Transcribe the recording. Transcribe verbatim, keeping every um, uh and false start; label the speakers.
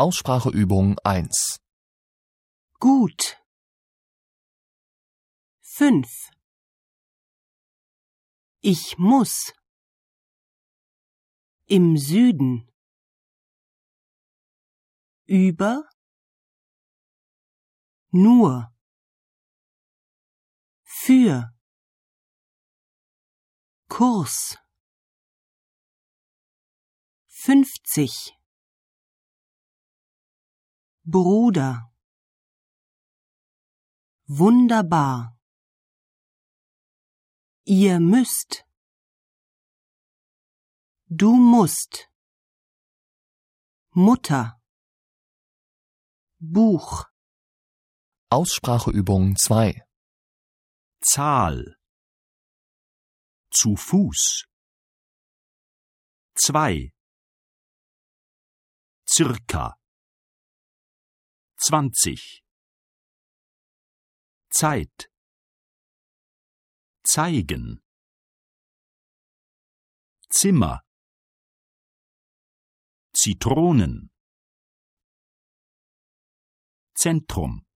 Speaker 1: Ausspracheübung eins.
Speaker 2: Gut. Fünf. Ich muss. Im Süden. Über. Nur. Für. Kurs. Fünfzig. Bruder. Wunderbar. Ihr müsst. Du musst. Mutter. Buch.
Speaker 1: Ausspracheübung zwei.
Speaker 3: Zahl. Zu Fuß. Zwei. Circa. Zwanzig. Zeit. Zeigen. Zimmer. Zitronen. Zentrum.